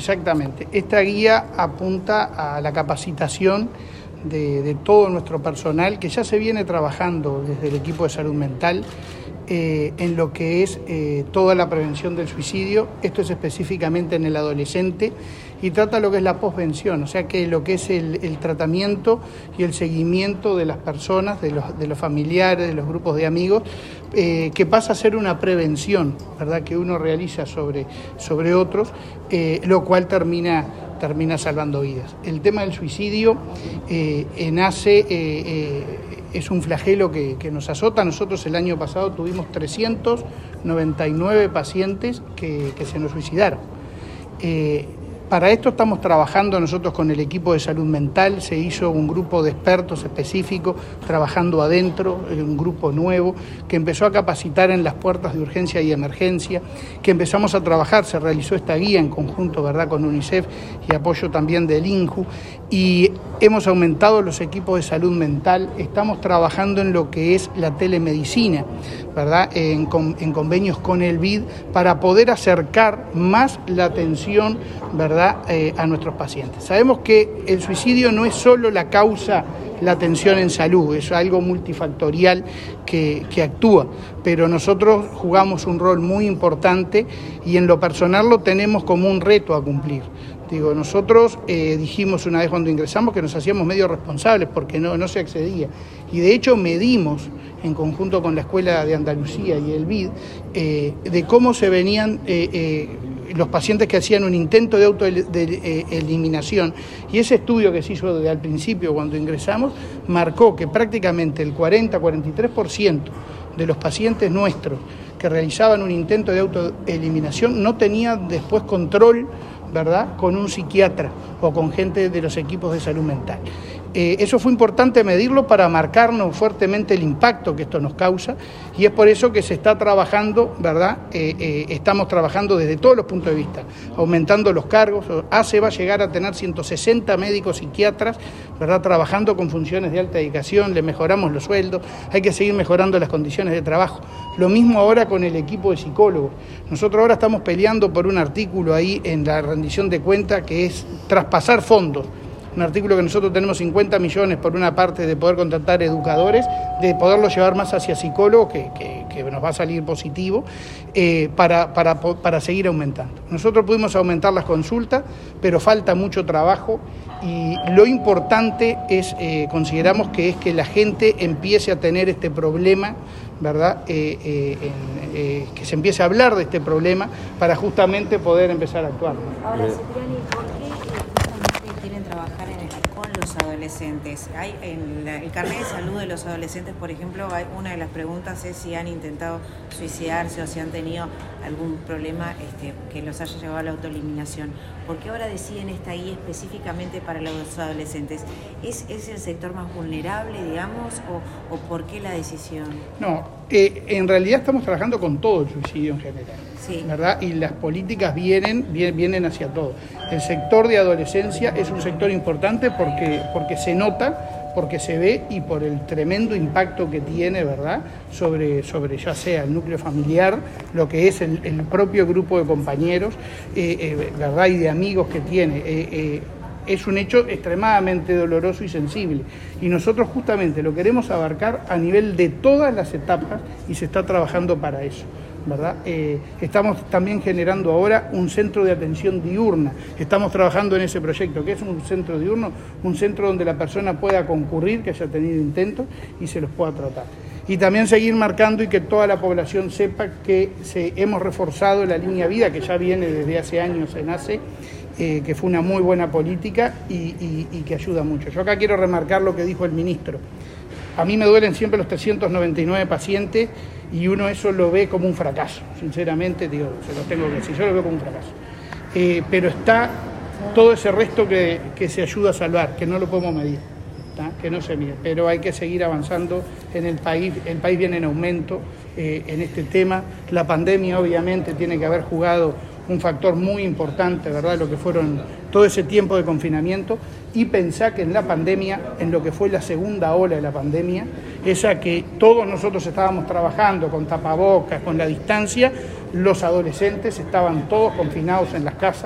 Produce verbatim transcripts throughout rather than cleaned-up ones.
Exactamente. Esta guía apunta a la capacitación de, de todo nuestro personal que ya se viene trabajando desde el equipo de salud mental eh, en lo que es eh, toda la prevención del suicidio. Esto es específicamente en el adolescente y trata lo que es la posvención, o sea que lo que es el, el tratamiento y el seguimiento de las personas, de los, de los familiares, de los grupos de amigos, eh, que pasa a ser una prevención, ¿verdad?, que uno realiza sobre, sobre otros, eh, lo cual termina, termina salvando vidas. El tema del suicidio eh, nace, eh, eh, es un flagelo que, que nos azota. Nosotros el año pasado tuvimos trescientos noventa y nueve pacientes que, que se nos suicidaron. Eh, Para esto estamos trabajando nosotros con el equipo de salud mental. Se hizo un grupo de expertos específicos trabajando adentro, un grupo nuevo que empezó a capacitar en las puertas de urgencia y emergencia, que empezamos a trabajar, se realizó esta guía en conjunto, ¿verdad?, con UNICEF y apoyo también del INJU, y hemos aumentado los equipos de salud mental. Estamos trabajando en lo que es la telemedicina, ¿verdad?, en, en convenios con el B I D para poder acercar más la atención, ¿verdad?, Eh, a nuestros pacientes. Sabemos que el suicidio no es solo la causa, la atención en salud, es algo multifactorial que, que actúa, pero nosotros jugamos un rol muy importante y en lo personal lo tenemos como un reto a cumplir. Digo, nosotros eh, dijimos una vez cuando ingresamos que nos hacíamos medio responsables porque no, no se accedía, y de hecho medimos en conjunto con la Escuela de Andalucía y el B I D eh, de cómo se venían eh, eh, los pacientes que hacían un intento de autoeliminación, y ese estudio que se hizo desde al principio cuando ingresamos marcó que prácticamente el cuarenta a cuarenta y tres por ciento de los pacientes nuestros que realizaban un intento de autoeliminación no tenían después control, ¿verdad?, con un psiquiatra o con gente de los equipos de salud mental. Eh, eso fue importante medirlo para marcarnos fuertemente el impacto que esto nos causa, y es por eso que se está trabajando, ¿verdad? Eh, eh, estamos trabajando desde todos los puntos de vista, aumentando los cargos. A C E va a llegar a tener ciento sesenta médicos psiquiatras, ¿verdad?, trabajando con funciones de alta dedicación. Le mejoramos los sueldos, hay que seguir mejorando las condiciones de trabajo. Lo mismo ahora con el equipo de psicólogos. Nosotros ahora estamos peleando por un artículo ahí en la rendición de cuentas que es traspasar fondos. Un artículo que nosotros tenemos cincuenta millones por una parte de poder contratar educadores, de poderlo llevar más hacia psicólogos, que, que, que nos va a salir positivo, eh, para, para, para seguir aumentando. Nosotros pudimos aumentar las consultas, pero falta mucho trabajo, y lo importante es, eh, consideramos que es que la gente empiece a tener este problema, ¿verdad?, eh, eh, en, eh, que se empiece a hablar de este problema para justamente poder empezar a actuar. Ahora, Cipriani, ¿por qué quieren trabajar en el, con los adolescentes? Hay en la, el carnet de salud de los adolescentes, por ejemplo, hay, una de las preguntas es si han intentado suicidarse o si han tenido algún problema este, que los haya llevado a la autoeliminación. ¿Por qué ahora deciden esta guía específicamente para los adolescentes? ¿Es, es el sector más vulnerable, digamos, o, o por qué la decisión? No, eh, en realidad estamos trabajando con todo el suicidio en general, sí, ¿verdad? Y las políticas vienen, vienen hacia todo. El sector de adolescencia es un sector importante porque, porque se nota, porque se ve, y por el tremendo impacto que tiene, ¿verdad?, sobre, sobre ya sea el núcleo familiar, lo que es el, el propio grupo de compañeros, eh, eh, ¿verdad?, y de amigos que tiene. Eh, eh, es un hecho extremadamente doloroso y sensible, y nosotros justamente lo queremos abarcar a nivel de todas las etapas, y se está trabajando para eso, ¿verdad? Eh, estamos también generando ahora un centro de atención diurna. Estamos trabajando en ese proyecto. ¿Qué es un centro diurno? Un centro donde la persona pueda concurrir, que haya tenido intentos, y se los pueda tratar. Y también seguir marcando y que toda la población sepa que se, hemos reforzado la línea vida, que ya viene desde hace años en A C E, eh, que fue una muy buena política y, y, y que ayuda mucho. Yo acá quiero remarcar lo que dijo el ministro. A mí me duelen siempre los trescientos noventa y nueve pacientes, y uno eso lo ve como un fracaso, sinceramente, digo, se lo tengo que decir, yo lo veo como un fracaso. Eh, pero está todo ese resto que, que se ayuda a salvar, que no lo podemos medir, ¿tá?, que no se mide, pero hay que seguir avanzando en el país. El país viene en aumento eh, en este tema. La pandemia obviamente tiene que haber jugado un factor muy importante, ¿verdad?, lo que fueron todo ese tiempo de confinamiento, y pensar que en la pandemia, en lo que fue la segunda ola de la pandemia, esa que todos nosotros estábamos trabajando con tapabocas, con la distancia, los adolescentes estaban todos confinados en las casas,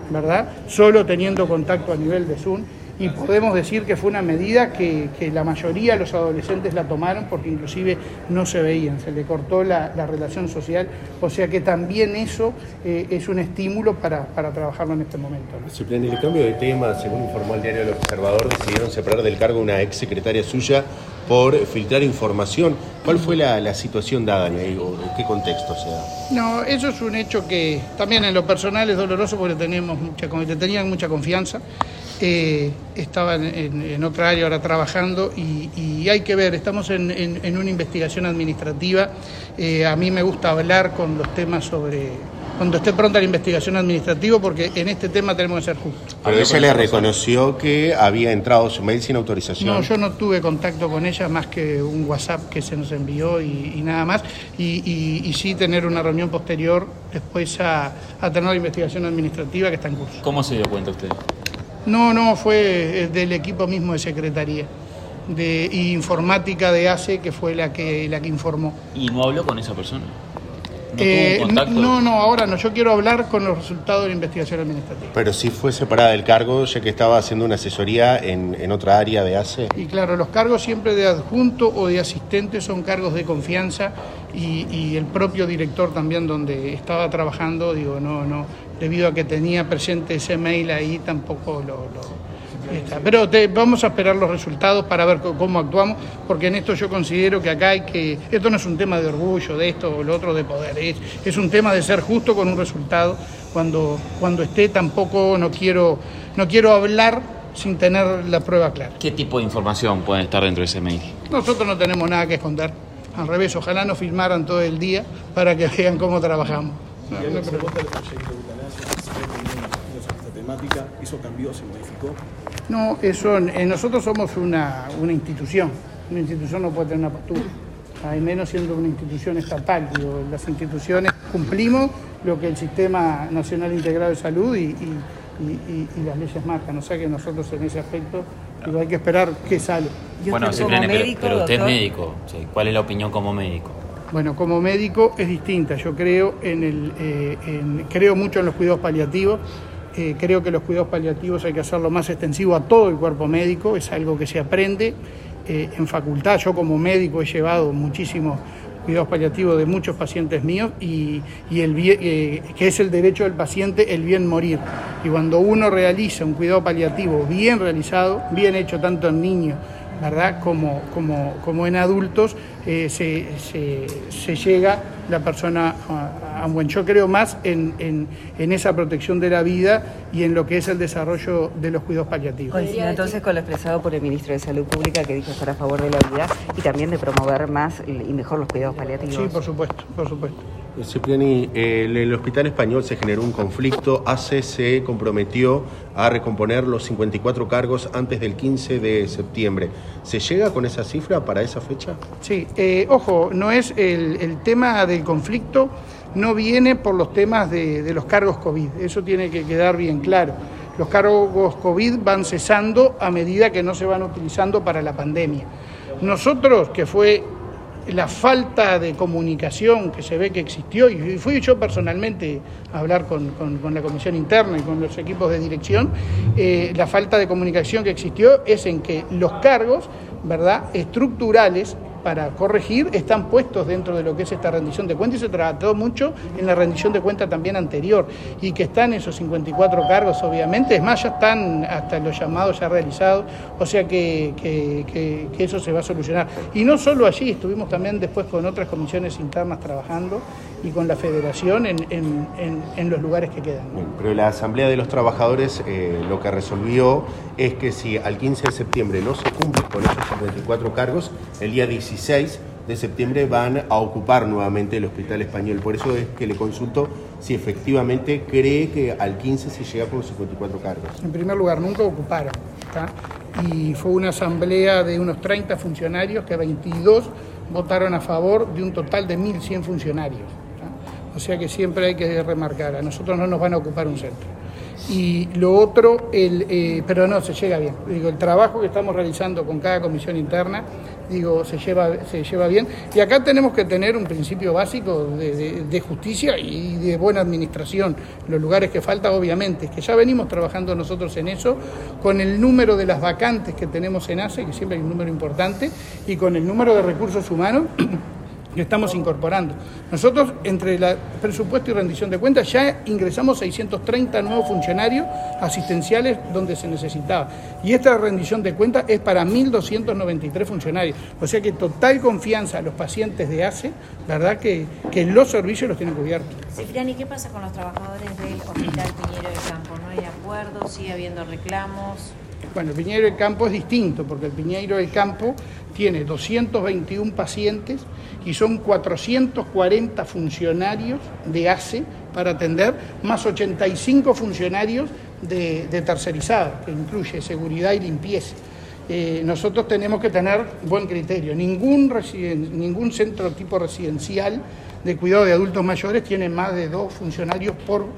¿verdad? Solo teniendo contacto a nivel de Zoom. Y podemos decir que fue una medida que, que la mayoría de los adolescentes la tomaron porque inclusive no se veían, se le cortó la, la relación social, o sea que también eso eh, es un estímulo para, para trabajarlo en este momento, ¿no? Cipriani, el cambio de tema, según informó el diario El Observador, decidieron separar del cargo una ex secretaria suya por filtrar información. ¿Cuál fue la, la situación dada ahí, o en qué contexto se da? No, eso es un hecho que también en lo personal es doloroso porque teníamos mucha, tenían mucha confianza. Eh, estaba en, en, en otra área ahora trabajando y, y hay que ver, estamos en, en, en una investigación administrativa. Eh, a mí me gusta hablar con los temas sobre, cuando esté pronta la investigación administrativa, porque en este tema tenemos que ser justos. Pero ella le reconoció que había entrado su mail sin autorización. No, yo no tuve contacto con ella más que un WhatsApp que se nos envió y, y nada más, y, y, y sí tener una reunión posterior después a, a tener la investigación administrativa que está en curso. ¿Cómo se dio cuenta usted? No, no, fue del equipo mismo de Secretaría de informática de A C E, que fue la que la que informó. ¿Y no habló con esa persona? ¿No eh, tuvo contacto? No, no, ahora no, yo quiero hablar con los resultados de la investigación administrativa. Pero sí fue separada del cargo, ya que estaba haciendo una asesoría en, en otra área de A C E. Y claro, los cargos siempre de adjunto o de asistente son cargos de confianza y, y el propio director también donde estaba trabajando, digo, no, no, debido a que tenía presente ese mail ahí, tampoco lo... lo está. Pero te, vamos a esperar los resultados para ver cómo actuamos, porque en esto yo considero que acá hay que... Esto no es un tema de orgullo, de esto o lo otro, de poder, es, es un tema de ser justo con un resultado. Cuando, cuando esté, tampoco no quiero, no quiero hablar sin tener la prueba clara. ¿Qué tipo de información puede estar dentro de ese mail? Nosotros no tenemos nada que esconder. Al revés, ojalá nos filmaran todo el día para que vean cómo trabajamos. No, no creo. ¿Eso cambió, se modificó? No, eso, eh, nosotros somos una, una institución. Una institución no puede tener una postura, hay menos siendo una institución estatal. Digo, las instituciones cumplimos lo que el Sistema Nacional Integrado de Salud y, y, y, y las leyes marcan. O sea que nosotros en ese aspecto digo, hay que esperar qué sale. Bueno, Cipriani, pero, pero usted es médico. ¿Cuál es la opinión como médico? Bueno, como médico es distinta. Yo creo, en el, eh, en, creo mucho en los cuidados paliativos. Eh, creo que los cuidados paliativos hay que hacerlo más extensivo a todo el cuerpo médico, es algo que se aprende eh, en facultad. Yo como médico he llevado muchísimos cuidados paliativos de muchos pacientes míos y, y el bien, eh, que es el derecho del paciente el bien morir. Y cuando uno realiza un cuidado paliativo bien realizado, bien hecho tanto en niños, ¿verdad?, como, como, como en adultos, eh, se, se, se llega la persona a, a un buen. Yo creo más en, en, en esa protección de la vida y en lo que es el desarrollo de los cuidados paliativos. Coincido entonces con lo expresado por el ministro de Salud Pública, que dijo estar a favor de la vida y también de promover más y mejor los cuidados paliativos. Sí, por supuesto, por supuesto. Cipriani, eh, en el Hospital Español se generó un conflicto. A C E se comprometió a recomponer los cincuenta y cuatro cargos antes del quince de septiembre. ¿Se llega con esa cifra para esa fecha? Sí, eh, ojo, no es el, el tema del conflicto, no viene por los temas de, de los cargos COVID, eso tiene que quedar bien claro. Los cargos COVID van cesando a medida que no se van utilizando para la pandemia. Nosotros, que fue la falta de comunicación que se ve que existió, y fui yo personalmente a hablar con, con, con la comisión interna y con los equipos de dirección, eh, la falta de comunicación que existió es en que los cargos, ¿verdad?, estructurales para corregir están puestos dentro de lo que es esta rendición de cuentas, y se trató mucho en la rendición de cuentas también anterior, y que están esos cincuenta y cuatro cargos, obviamente, es más, ya están hasta los llamados ya realizados, o sea que, que, que, que eso se va a solucionar. Y no solo allí, estuvimos también después con otras comisiones internas trabajando y con la federación en, en, en, en los lugares que quedan. Bien, pero la Asamblea de los Trabajadores eh, lo que resolvió es que si al quince de septiembre no se cumple con esos cincuenta y cuatro cargos, el día dieciséis de septiembre van a ocupar nuevamente el Hospital Español. Por eso es que le consulto si efectivamente cree que al quince se llega con los cincuenta y cuatro cargos. En primer lugar, nunca ocuparon, ¿tá? Y fue una asamblea de unos treinta funcionarios que veintidós votaron a favor de un total de mil cien funcionarios. O sea que siempre hay que remarcar, a nosotros no nos van a ocupar un centro. Y lo otro, el, eh, pero no, se llega bien. Digo, el trabajo que estamos realizando con cada comisión interna digo, se lleva, se lleva bien. Y acá tenemos que tener un principio básico de, de, de justicia y de buena administración. Los lugares que falta, obviamente, que ya venimos trabajando nosotros en eso, con el número de las vacantes que tenemos en ACE, que siempre hay un número importante, y con el número de recursos humanos que estamos incorporando. Nosotros, entre el presupuesto y rendición de cuentas, ya ingresamos seiscientos treinta nuevos funcionarios asistenciales donde se necesitaba. Y esta rendición de cuentas es para mil doscientos noventa y tres funcionarios. O sea que total confianza a los pacientes de ACE, ¿verdad? Que, que los servicios los tienen cubiertos. Cifrián, ¿y qué pasa con los trabajadores del Hospital Piñeiro del Campo? ¿No hay acuerdo? ¿Sigue habiendo reclamos? Bueno, el Piñeiro del Campo es distinto, porque el Piñeiro del Campo tiene doscientos veintiún pacientes y son cuatrocientos cuarenta funcionarios de ACE para atender, más ochenta y cinco funcionarios de, de tercerizada, que incluye seguridad y limpieza. Eh, nosotros tenemos que tener buen criterio. Ningún, residen, ningún centro tipo residencial de cuidado de adultos mayores tiene más de dos funcionarios por,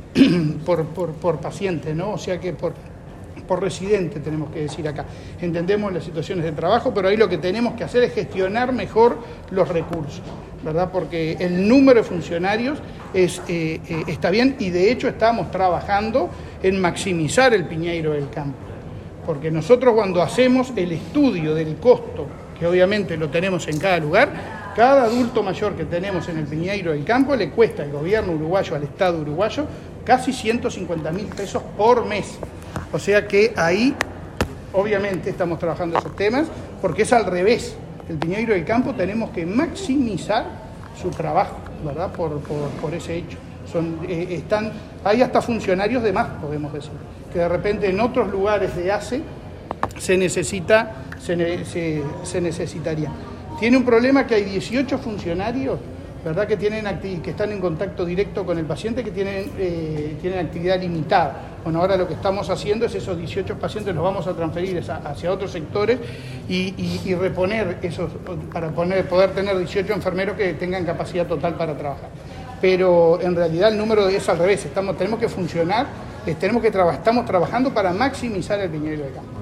por, por, por paciente, ¿no? O sea que por... por residente tenemos que decir acá. Entendemos las situaciones de trabajo, pero ahí lo que tenemos que hacer es gestionar mejor los recursos, ¿verdad? Porque el número de funcionarios es, eh, eh, está bien y de hecho estamos trabajando en maximizar el Piñeiro del Campo. Porque nosotros cuando hacemos el estudio del costo, que obviamente lo tenemos en cada lugar, cada adulto mayor que tenemos en el Piñeiro del Campo le cuesta al gobierno uruguayo, al Estado uruguayo, casi ciento cincuenta mil pesos por mes. O sea que ahí, obviamente, estamos trabajando esos temas, porque es al revés. El Piñeiro del Campo tenemos que maximizar su trabajo, ¿verdad? Por, por, por ese hecho. Son, eh, están, hay hasta funcionarios de más, podemos decir, que de repente en otros lugares de ACE se necesita, se, se, se necesitaría. Tiene un problema que hay dieciocho funcionarios, ¿verdad? Que, tienen acti- que están en contacto directo con el paciente, que tienen, eh, tienen actividad limitada. Bueno, ahora lo que estamos haciendo es esos dieciocho pacientes los vamos a transferir esa, hacia otros sectores y, y, y reponer esos, para poner, poder tener dieciocho enfermeros que tengan capacidad total para trabajar. Pero en realidad el número es al revés, estamos, tenemos que funcionar, tenemos que traba- estamos trabajando para maximizar el Piñeiro del Campo.